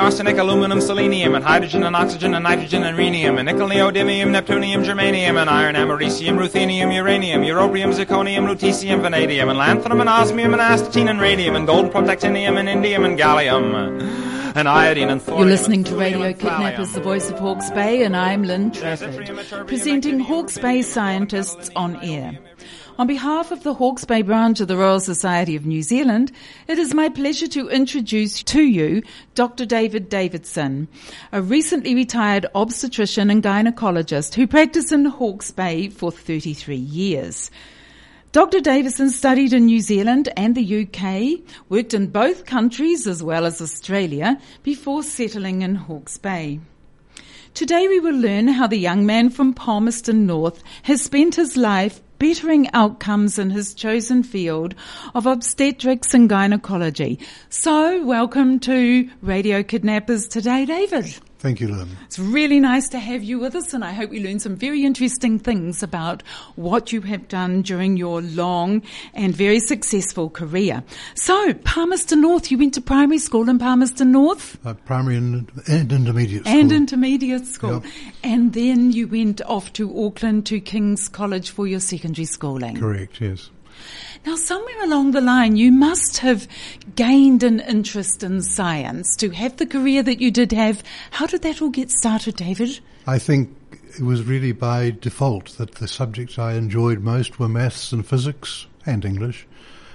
arsenic, aluminum, selenium, and hydrogen and oxygen and nitrogen and rhenium, and nickel, neodymium, neptunium, germanium, and iron, americium, ruthenium, uranium, europium, zirconium, lutetium, vanadium, and lanthanum, and osmium, and astatine, and radium, and gold, protactinium, and indium, and gallium, and iodine, and thorium. You're listening to Radio Kidnappers, the voice of Hawke's Bay, and I'm Lynn Trafford, presenting Hawke's Bay Scientists on Air. On behalf of the Hawke's Bay branch of the Royal Society of New Zealand, it is my pleasure to introduce to you Dr. David Davidson, a recently retired obstetrician and gynecologist who practiced in Hawke's Bay for 33 years. Dr. Davidson studied in New Zealand and the UK, worked in both countries as well as Australia before settling in Hawke's Bay. Today we will learn how the young man from Palmerston North has spent his life bettering outcomes in his chosen field of obstetrics and gynecology. So, welcome to Radio Kidnappers today, David. Thank you, Lynn. It's really nice to have you with us, and I hope we learn some very interesting things about what you have done during your long and very successful career. So, Palmerston North, you went to primary school in Palmerston North? Primary and intermediate school. And intermediate school. Yep. And then you went off to Auckland to King's College for your secondary schooling. Correct, yes. Now, somewhere along the line, you must have gained an interest in science to have the career that you did have. How did that all get started, David? I think it was really by default that the subjects I enjoyed most were maths and physics and English.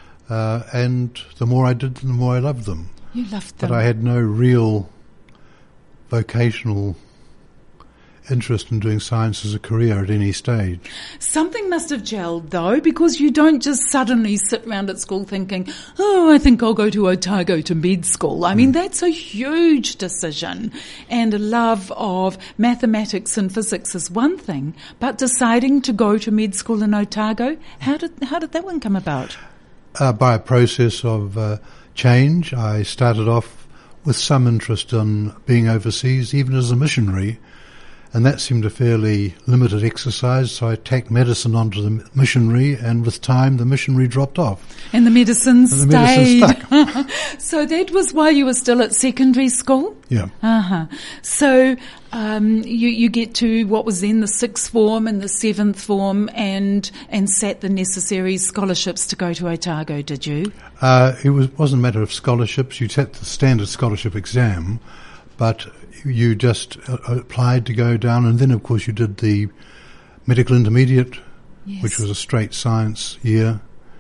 And the more I did them, the more I loved them. You loved them. But I had no real vocational interest in doing science as a career at any stage. Something must have gelled, though, because you don't just suddenly sit around at school thinking, oh, I think I'll go to Otago to med school. I mean, that's a huge decision. And a love of mathematics and physics is one thing, but deciding to go to med school in Otago, how did that one come about? By a process of change. I started off with some interest in being overseas, even as a missionary, and that seemed a fairly limited exercise, so I tacked medicine onto the missionary, and with time the missionary dropped off. And the medicine stayed. Medicine stuck. So that was while you were still at secondary school? Yeah. Uh-huh. So you get to what was then the sixth form and the seventh form and sat the necessary scholarships to go to Otago, did you? It wasn't a matter of scholarships. You sat the standard scholarship exam, but you just applied to go down, and then of course you did the medical intermediate, yes, which was a straight science year,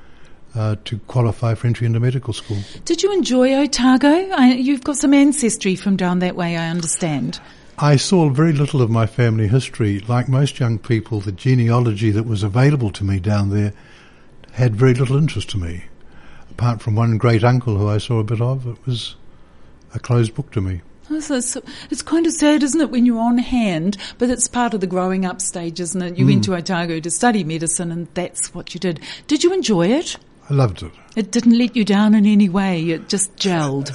to qualify for entry into medical school. Did you enjoy Otago? You've got some ancestry from down that way, I understand. I saw very little of my family history. Like most young people, the genealogy that was available to me down there had very little interest to me. Apart from one great uncle who I saw a bit of, it was a closed book to me. It's kind of sad, isn't it, when you're on hand, but it's part of the growing up stage, isn't it? You went to Otago to study medicine, and that's what you did. Did you enjoy it? I loved it. It didn't let you down in any way? It just gelled?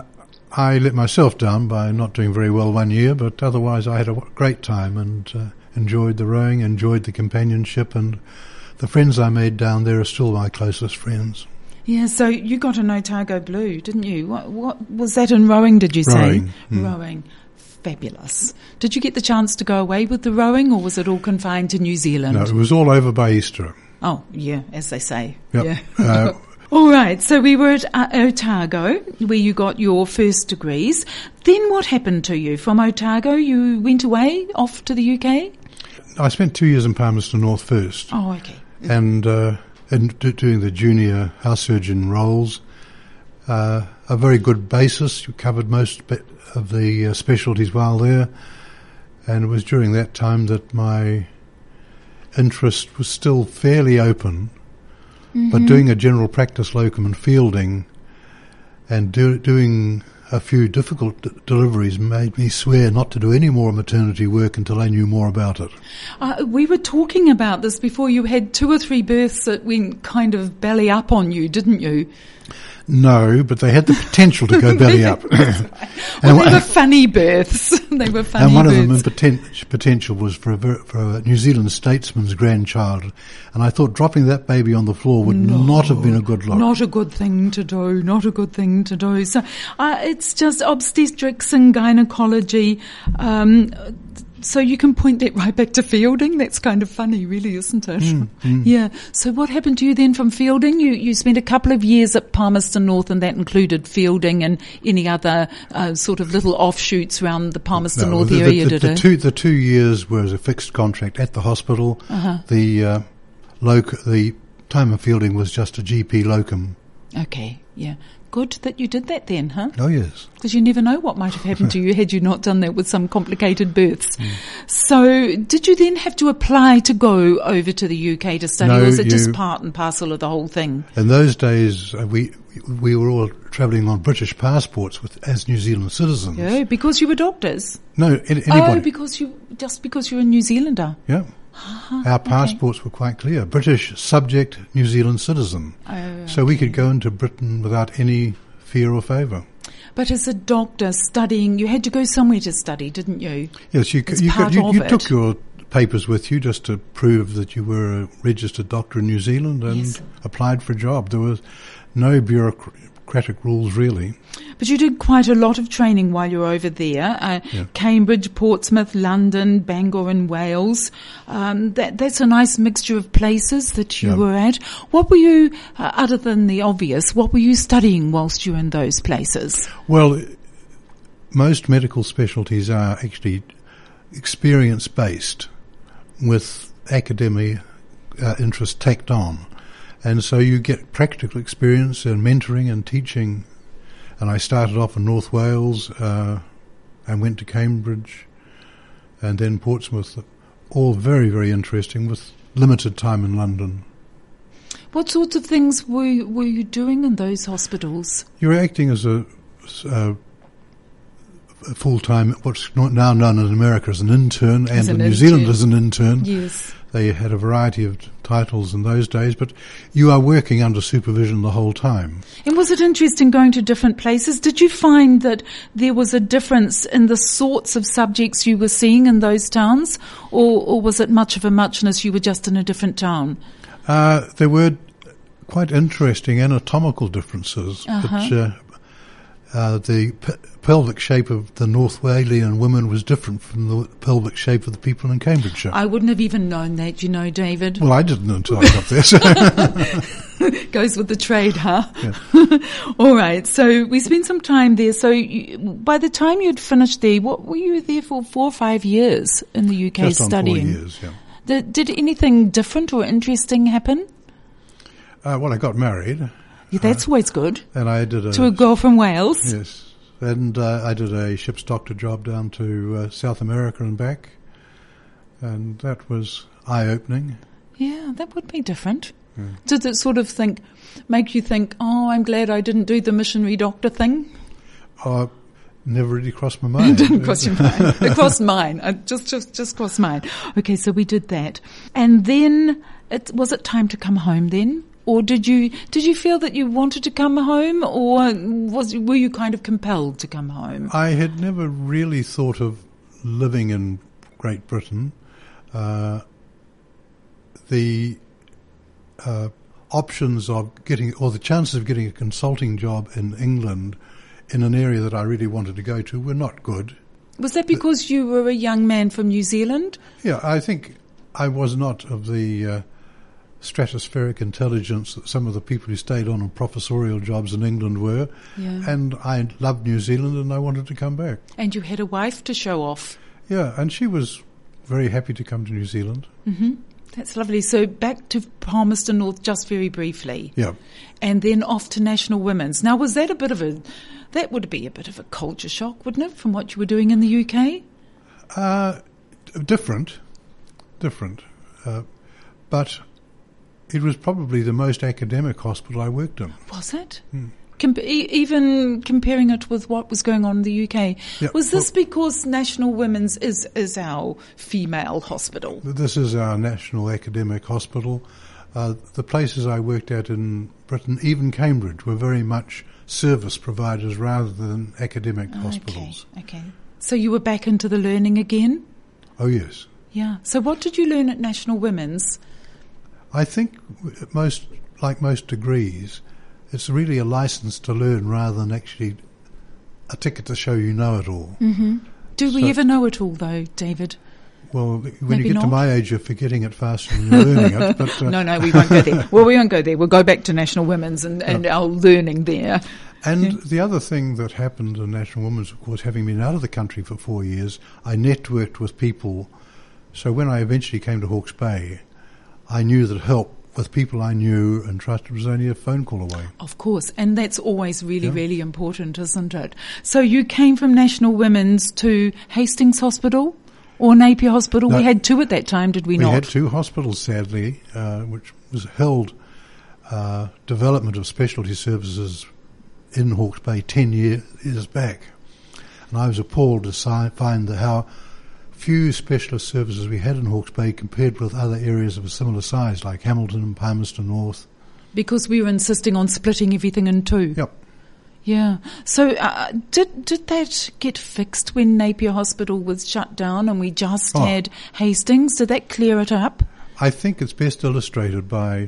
I let myself down by not doing very well one year, but otherwise I had a great time and enjoyed the rowing, enjoyed the companionship, and the friends I made down there are still my closest friends. Yeah, so you got an Otago Blue, didn't you? What was that in rowing, did you say? Rowing. Rowing. Fabulous. Did you get the chance to go away with the rowing, or was it all confined to New Zealand? No, it was all over by Easter. Oh, yeah, as they say. Yep. Yeah. All right, so we were at Otago, where you got your first degrees. Then what happened to you? From Otago, you went away, off to the UK? I spent 2 years in Palmerston North first. Oh, okay. And doing the junior house surgeon roles, a very good basis. You covered most of the specialties while there, and it was during that time that my interest was still fairly open, but doing a general practice locum and fielding and doing a few difficult deliveries made me swear not to do any more maternity work until I knew more about it. We were talking about this before. You had 2 or 3 births that went kind of belly up on you, didn't you? No, but they had the potential to go belly up. Well, they were funny births. They were funny and one births. of them in potential was for a New Zealand statesman's grandchild. And I thought dropping that baby on the floor would not have been a good look. Not a good thing to do. Not a good thing to do. So it's just obstetrics and gynecology. So you can point that right back to Fielding. That's kind of funny, really, isn't it? Yeah. So what happened to you then from Fielding? You spent a couple of years at Palmerston North, and that included Fielding and any other sort of little offshoots around the Palmerston North area, did it? The 2 years was a fixed contract at the hospital. The time of Fielding was just a GP locum. Okay, yeah. Good that you did that then, huh? Oh, yes. Because you never know what might have happened to you had you not done that with some complicated births. So did you then have to apply to go over to the UK to study, or was it just part and parcel of the whole thing? In those days, we were all travelling on British passports as New Zealand citizens. Yeah, because you were doctors? No, anybody. Oh, because you're a New Zealander? Yeah. Our passports were quite clear. British subject, New Zealand citizen. So we could go into Britain without any fear or favour. But as a doctor studying, you had to go somewhere to study, didn't you? Yes, you took your papers with you just to prove that you were a registered doctor in New Zealand and applied for a job. There was no bureaucratic rules, really. But you did quite a lot of training while you were over there. Cambridge, Portsmouth, London, Bangor and Wales. That's a nice mixture of places that you were at. What were you, other than the obvious, what were you studying whilst you were in those places? Well, most medical specialties are actually experience-based with academic interest tacked on. And so you get practical experience and mentoring and teaching. And I started off in North Wales and went to Cambridge and then Portsmouth, all very, very interesting, with limited time in London. What sorts of things were you doing in those hospitals? You were acting as a full-time, what's now known in America as an intern, and in New Zealand as an intern. Yes. They had a variety of titles in those days, but you are working under supervision the whole time. And was it interesting going to different places? Did you find that there was a difference in the sorts of subjects you were seeing in those towns, or was it much of a muchness, you were just in a different town? There were quite interesting anatomical differences. The pelvic shape of the North Walian women was different from the pelvic shape of the people in Cambridgeshire. I wouldn't have even known that, you know, David. Well, I didn't until I got there. So. Goes with the trade, huh? Yeah. All right. So we spent some time there. So by the time you'd finished there, what were you there for 4 or 5 years in the UK Just studying? On 4 years, yeah. Did anything different or interesting happen? Well, I got married. Yeah, that's always good. And I did to a girl from Wales. Yes, and I did a ship's doctor job down to South America and back, and that was eye-opening. Yeah, that would be different. Yeah. Did it sort of make you think, oh, I'm glad I didn't do the missionary doctor thing? Never really crossed my mind. It didn't cross your mind. It crossed mine. Just crossed mine. Okay, so we did that, and then was it time to come home then? Or did you feel that you wanted to come home, or were you kind of compelled to come home? I had never really thought of living in Great Britain. The options of the chances of getting a consulting job in England in an area that I really wanted to go to were not good. Was that because you were a young man from New Zealand? Yeah, I think I was not of the stratospheric intelligence that some of the people who stayed on professorial jobs in England were. Yeah. And I loved New Zealand and I wanted to come back. And you had a wife to show off. Yeah, and she was very happy to come to New Zealand. Mm-hmm. That's lovely. So back to Palmerston North just very briefly. Yeah. And then off to National Women's. Now, was that that would be a bit of a culture shock, wouldn't it, from what you were doing in the UK? Different. But it was probably the most academic hospital I worked in. Was it? Mm. Even comparing it with what was going on in the UK. Yeah, was this because National Women's is our female hospital? This is our national academic hospital. The places I worked at in Britain, even Cambridge, were very much service providers rather than academic hospitals. Okay. So you were back into the learning again? Oh, yes. Yeah. So what did you learn at National Women's? I think like most degrees, it's really a license to learn rather than actually a ticket to show you know it all. Mm-hmm. Do we ever know it all, though, David? Well, when Maybe you get to my age, you're forgetting it faster than you're learning it. But, No, we won't go there. Well, we won't go there. We'll go back to National Women's and our learning there. And the other thing that happened in National Women's, of course, having been out of the country for 4 years, I networked with people. So when I eventually came to Hawke's Bay, I knew that help with people I knew and trusted was only a phone call away. Of course, and that's always really, really important, isn't it? So you came from National Women's to Hastings Hospital or Napier Hospital? No, we had two at that time, did we not? We had two hospitals, sadly, which was held development of specialty services in Hawke's Bay 10 years back. And I was appalled to find how few specialist services we had in Hawke's Bay compared with other areas of a similar size, like Hamilton and Palmerston North. Because we were insisting on splitting everything in two. Yep. Yeah. So did that get fixed when Napier Hospital was shut down and we just had Hastings? Did that clear it up? I think it's best illustrated by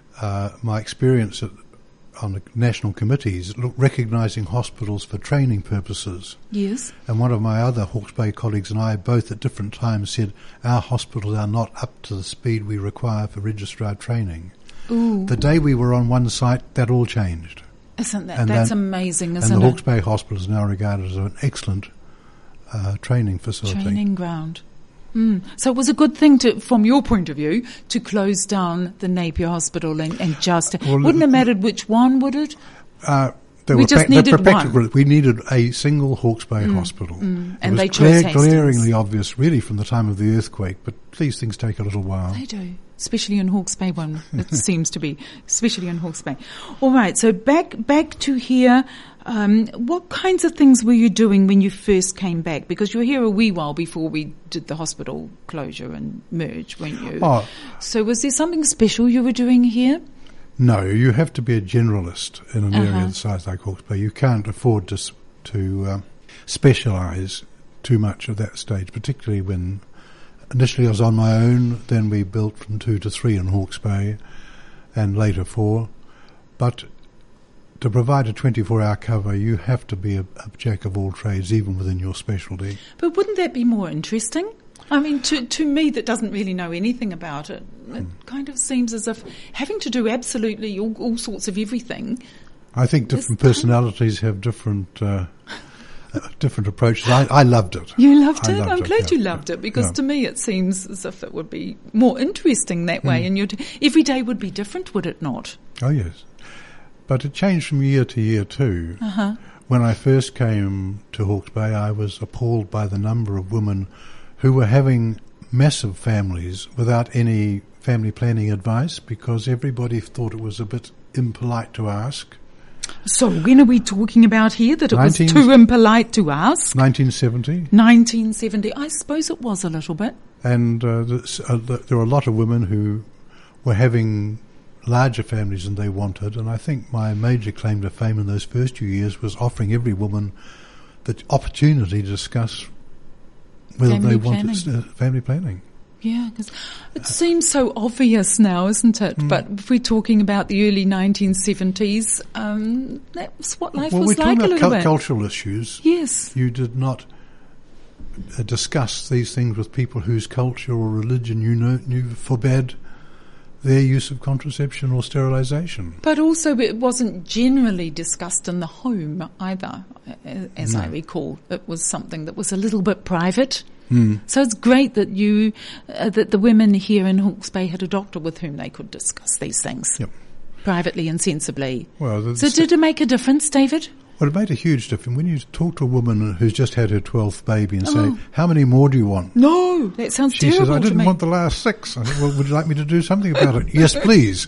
my experience on the national committees, recognising hospitals for training purposes. Yes. And one of my other Hawke's Bay colleagues and I both at different times said our hospitals are not up to the speed we require for registrar training. Ooh. The day we were on one site, that all changed. Isn't that? That's amazing, isn't it? And the Hawke's Bay Hospital is now regarded as an excellent training facility. Training ground. So it was a good thing from your point of view, to close down the Napier Hospital and just... wouldn't have mattered which one, would it? We just needed one. We needed a single Hawke's Bay hospital. And they chose Hastings. Glaringly obvious, really, from the time of the earthquake, but these things take a little while. They do. Especially in Hawke's Bay one, it seems to be, especially in Hawke's Bay. All right, so back to here. What kinds of things were you doing when you first came back? Because you were here a wee while before we did the hospital closure and merge, weren't you? Oh. So was there something special you were doing here? No, you have to be a generalist in an area the size like Hawke's Bay. You can't afford to specialise too much at that stage, particularly when initially I was on my own, then we built from 2 to 3 in Hawke's Bay, and later 4. But to provide a 24-hour cover, you have to be a jack of all trades, even within your specialty. But wouldn't that be more interesting? I mean, to me that doesn't really know anything about it, it kind of seems as if having to do absolutely all sorts of everything. I think different personalities have different approaches. I loved it. You loved it? I'm glad you loved it, because to me it seems as if it would be more interesting that way, and every day would be different, would it not? Oh, yes. But it changed from year to year too. When I first came to Hawke's Bay, I was appalled by the number of women who were having massive families without any family planning advice, because everybody thought it was a bit impolite to ask. So when are we talking about here, that it was too impolite to ask? 1970. 1970. I suppose it was a little bit. And there were a lot of women who were having larger families than they wanted, and I think my major claim to fame in those first few years was offering every woman the opportunity to discuss whether they wanted family planning. Yeah, because it seems so obvious now, isn't it? But if we're talking about the early 1970s, that's what life was like a little bit. We're talking about cultural issues. Yes. You did not discuss these things with people whose culture or religion you forbade their use of contraception or sterilisation. But also it wasn't generally discussed in the home either, as I recall. It was something that was a little bit private. So it's great that that the women here in Hawke's Bay had a doctor with whom they could discuss these things privately and sensibly. Well, so did it make a difference, David? Well, it made a huge difference. When you talk to a woman who's just had her 12th baby and say, how many more do you want? No, that sounds terrible to me. She says, I didn't want the last 6. I said, well, would you like me to do something about it? Yes, please.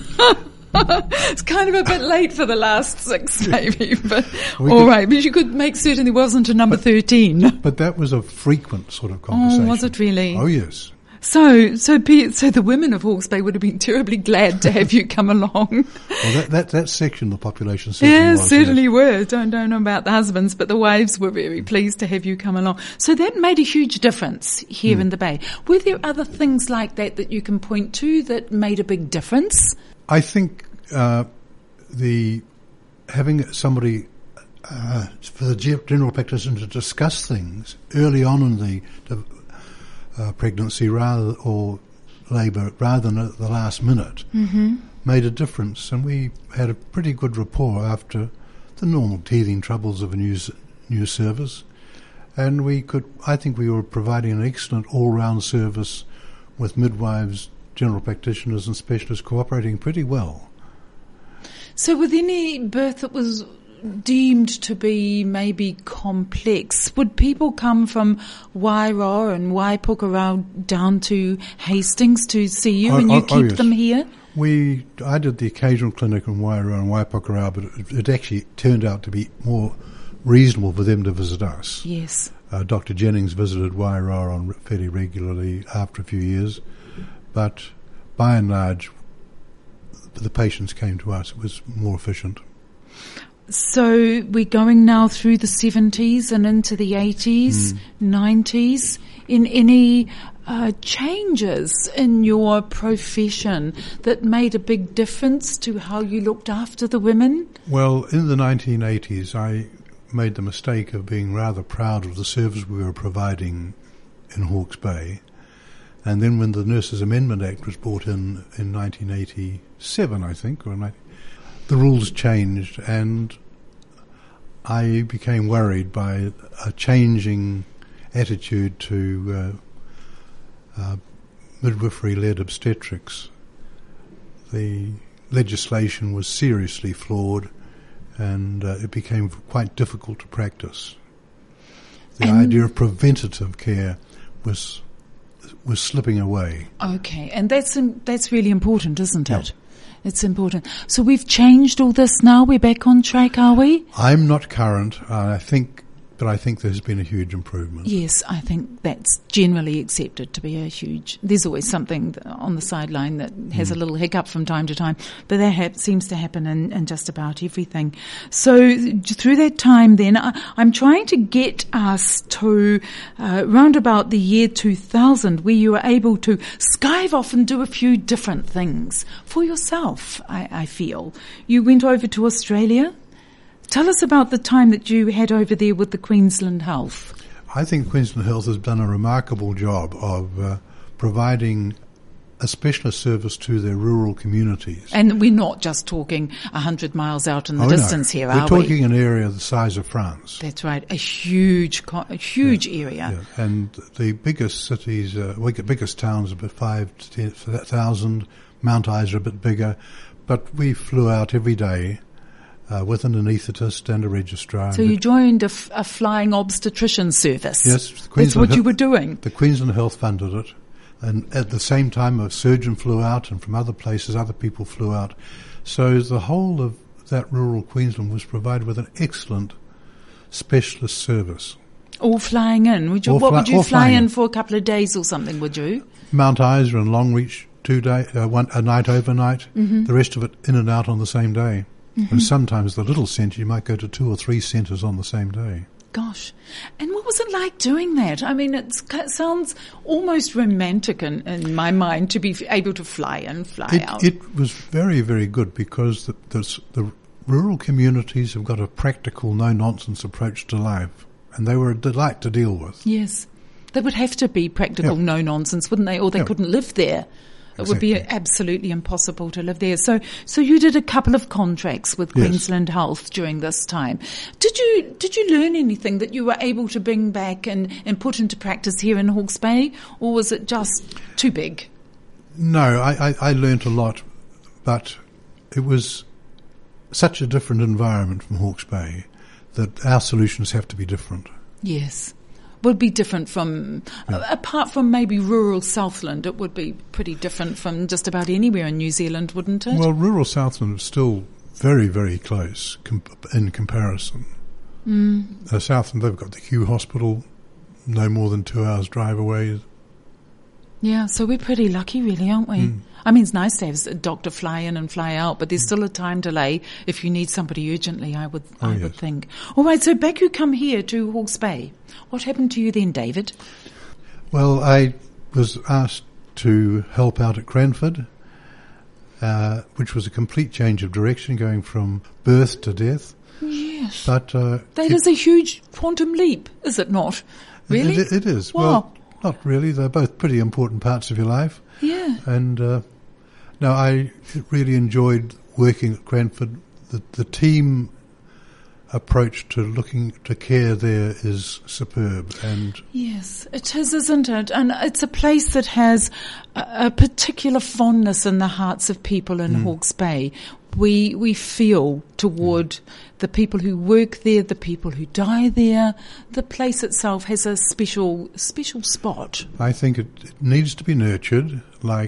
It's kind of a bit late for the last 6, maybe, but but you could make certain there wasn't a number 13. But that was a frequent sort of conversation. Oh, was it really? Oh, yes. So the women of Hawke's Bay would have been terribly glad to have you come along. Well, that section of the population certainly was. Certainly were. Don't know about the husbands, but the wives were very pleased to have you come along. So that made a huge difference here in the Bay. Were there other things like that you can point to that made a big difference? I think having somebody for the general practitioner to discuss things early on in the pregnancy or labour rather than at the last minute made a difference, and we had a pretty good rapport after the normal teething troubles of a new service, and I think we were providing an excellent all-round service with midwives, general practitioners and specialists cooperating pretty well. So with any birth that was deemed to be maybe complex, would people come from Wairoa and Waipukurau down to Hastings to see you and you keep them here? I did the occasional clinic in Wairoa and Waipukurau, but it actually turned out to be more reasonable for them to visit us. Yes. Dr. Jennings visited Wairoa fairly regularly after a few years, but by and large the patients came to us. It was more efficient. So we're going now through the 70s and into the 80s, 90s. In any changes in your profession that made a big difference to how you looked after the women? Well, in the 1980s, I made the mistake of being rather proud of the service we were providing in Hawke's Bay. And then when the Nurses Amendment Act was brought in 1987, I think, the rules changed, and I became worried by a changing attitude to midwifery-led obstetrics. The legislation was seriously flawed, and it became quite difficult to practice. The idea of preventative care was slipping away. Okay, and that's really important, isn't it? It's important. So we've changed all this now. We're back on track, are we? I'm not current. I think there's been a huge improvement. Yes, I think that's generally accepted to be there's always something on the sideline that has a little hiccup from time to time, but that seems to happen in just about everything. So through that time then, I'm trying to get us to round about the year 2000, where you were able to skive off and do a few different things for yourself, I feel. You went over to Australia. Tell us about the time that you had over there with the Queensland Health. I think Queensland Health has done a remarkable job of providing a specialist service to their rural communities. And we're not just talking 100 miles out in the distance here, are we? We're talking an area the size of France. That's right, a huge area. Yeah. And the biggest cities, biggest towns, about 5,000 to 10,000. Mount Isa a bit bigger, but we flew out every day with an anaesthetist and a registrar. So you joined a flying obstetrician service. Yes. That's what you were doing. The Queensland Health funded it. And at the same time, a surgeon flew out, and from other places, other people flew out. So the whole of that rural Queensland was provided with an excellent specialist service. All flying in? Would you fly in for a couple of days or something, would you? Mount Isa and Longreach, a night overnight. The rest of it in and out on the same day. And sometimes the little centre, you might go to 2 or 3 centres on the same day. Gosh. And what was it like doing that? I mean, it sounds almost romantic in my mind to be able to fly in, fly out. It was very, very good because the rural communities have got a practical, no-nonsense approach to life, and they were a delight to deal with. Yes. They would have to be practical, no-nonsense, wouldn't they? Or they couldn't live there. It would be absolutely impossible to live there. So you did a couple of contracts with Queensland Health during this time. Did you learn anything that you were able to bring back and put into practice here in Hawke's Bay, or was it just too big? No, I learned a lot, but it was such a different environment from Hawke's Bay that our solutions have to be different. Yes. Would be different from, apart from maybe rural Southland, it would be pretty different from just about anywhere in New Zealand, wouldn't it? Well, rural Southland is still very, very close in comparison. Southland, they've got the Kew Hospital, no more than 2 hours drive away. Yeah, so we're pretty lucky really, aren't we? I mean, it's nice to have a doctor fly in and fly out, but there's still a time delay if you need somebody urgently, I would think. All right, so back you come here to Hawke's Bay. What happened to you then, David? Well, I was asked to help out at Cranford, which was a complete change of direction, going from birth to death. Yes. But that is a huge quantum leap, is it not? Really? It is. Wow. Well, not really. They're both pretty important parts of your life. Yeah. And no, I really enjoyed working at Cranford. The team approach to looking to care there is superb. And yes, it is, isn't it? And it's a place that has a particular fondness in the hearts of people in Hawke's Bay. We feel toward the people who work there, the people who die there. The place itself has a special spot. I think it needs to be nurtured.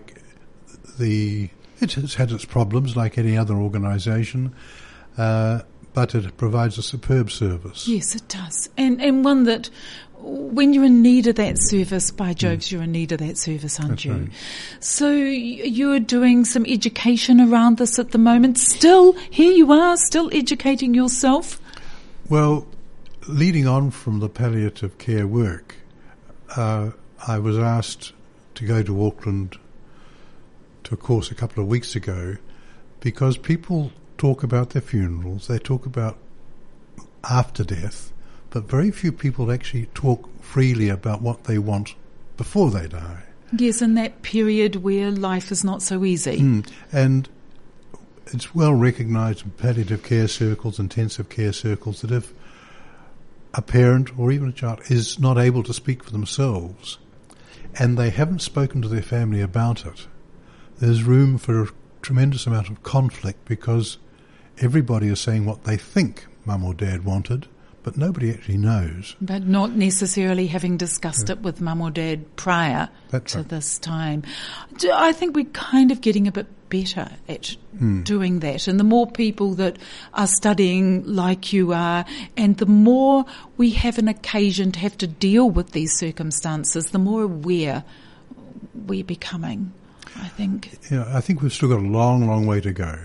It has had its problems like any other organisation, but it provides a superb service. Yes, it does, and one that, when you're in need of that service, by Joves, you're in need of that service, aren't That's you? right. So you're doing some education around this at the moment. Still, here you are, still educating yourself. Well, leading on from the palliative care work, I was asked to go to Auckland to a course a couple of weeks ago, because people talk about their funerals, they talk about after death, but very few people actually talk freely about what they want before they die. Yes, in that period where life is not so easy. And it's well recognised in palliative care circles, intensive care circles, that if a parent or even a child is not able to speak for themselves and they haven't spoken to their family about it, there's room for a tremendous amount of conflict, because everybody is saying what they think mum or dad wanted, but nobody actually knows. But not necessarily having discussed it with mum or dad prior to this time. I think we're kind of getting a bit better at doing that. And the more people that are studying like you are, and the more we have an occasion to have to deal with these circumstances, the more aware we're becoming, I think. Yeah, I think we've still got a long, long way to go.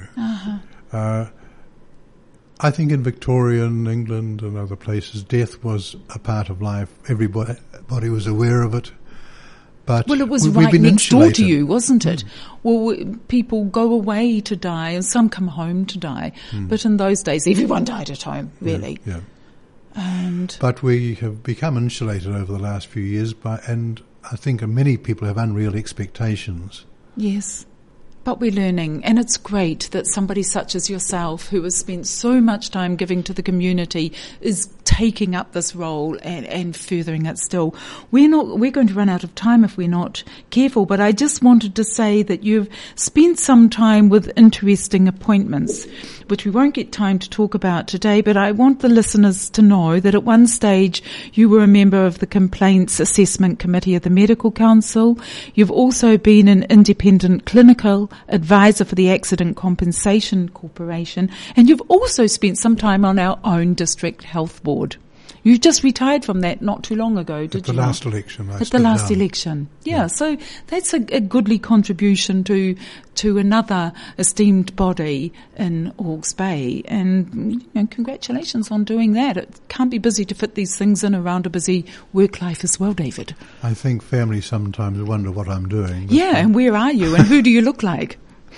I think in Victoria and England and other places, death was a part of life. Everybody was aware of it. But well, it was we've right been next door insulated. to you, wasn't it? Well, people go away to die, and some come home to die. But in those days, everyone died at home, really. Yeah. And But we have become insulated over the last few years, and I think many people have unreal expectations. yes, but we're learning, and it's great that somebody such as yourself, who has spent so much time giving to the community, is taking up this role and furthering it still. We're going to run out of time if we're not careful, but I just wanted to say that you've spent some time with interesting appointments, which we won't get time to talk about today, but I want the listeners to know that at one stage you were a member of the Complaints Assessment Committee of the Medical Council. You've also been an independent clinical advisor for the Accident Compensation Corporation, and you've also spent some time on our own district health board. You just retired from that not too long ago, did you? At the last election. At the last election. Yeah, so that's a goodly contribution to another esteemed body in Hawke's Bay. And congratulations on doing that. It can't be busy to fit these things in around a busy work life as well, David. I think families sometimes wonder what I'm doing. Yeah, and where are you and who do you look like?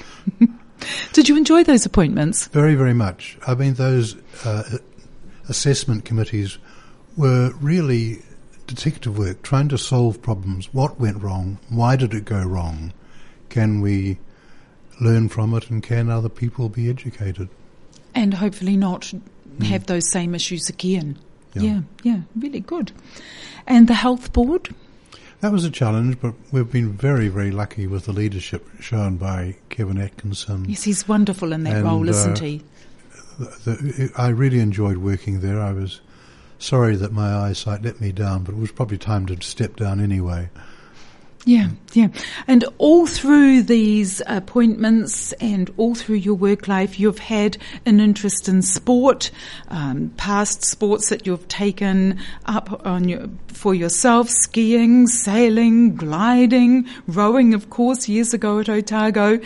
Did you enjoy those appointments? Very, very much. I mean, those assessment committees were really detective work, trying to solve problems. What went wrong? Why did it go wrong? Can we learn from it, and can other people be educated? And hopefully not have those same issues again. Yeah, really good. And the health board? That was a challenge, but we've been very, very lucky with the leadership shown by Kevin Atkinson. Yes, he's wonderful in that role, isn't he? I really enjoyed working there. I was sorry that my eyesight let me down, but it was probably time to step down anyway. Yeah, yeah. And all through these appointments and all through your work life, you've had an interest in sport, past sports that you've taken up for yourself, skiing, sailing, gliding, rowing, of course, years ago at Otago,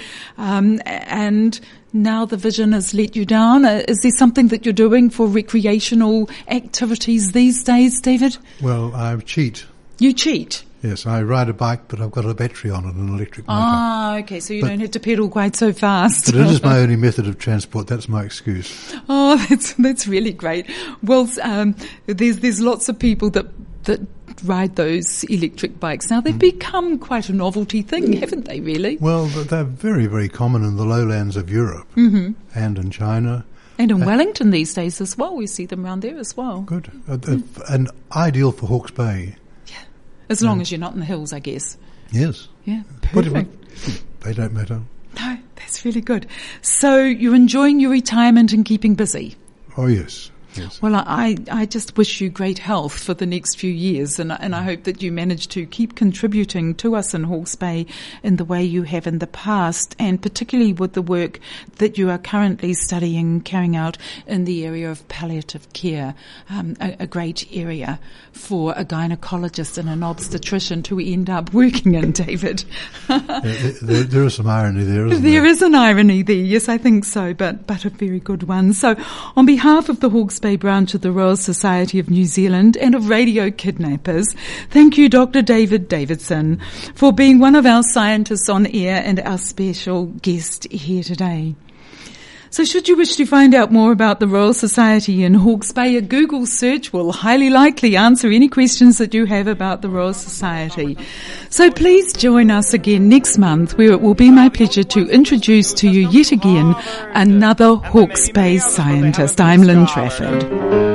and now the vision has let you down. Is there something that you're doing for recreational activities these days, David? Well, I cheat. You cheat? Yes, I ride a bike, but I've got a battery on it, an electric motor. Ah, okay, so you don't have to pedal quite so fast. But it is my only method of transport. That's my excuse. Oh, that's really great. Well, there's lots of people that ride those electric bikes now. They've become quite a novelty thing, haven't they, really? Well, they're very, very common in the lowlands of Europe and in China. And in Wellington these days as well. We see them around there as well. Good. And ideal for Hawke's Bay. As long as you're not in the hills, I guess. Yes. Yeah, perfect. They don't matter. No, that's really good. So you're enjoying your retirement and keeping busy? Oh, yes. Yes. Well, I just wish you great health for the next few years, and I hope that you manage to keep contributing to us in Hawke's Bay in the way you have in the past, and particularly with the work that you are currently studying, carrying out in the area of palliative care, a great area for a gynecologist and an obstetrician to end up working in, David. There is some irony there, isn't there? There is an irony there, yes, I think so, but a very good one. So, on behalf of the Hawke's Bay branch of the Royal Society of New Zealand and of Radio Kidnappers, thank you, Dr. David Davidson, for being one of our scientists on air and our special guest here today. So should you wish to find out more about the Royal Society in Hawke's Bay, a Google search will highly likely answer any questions that you have about the Royal Society. So please join us again next month, where it will be my pleasure to introduce to you yet again another Hawke's Bay scientist. I'm Lynn Trafford.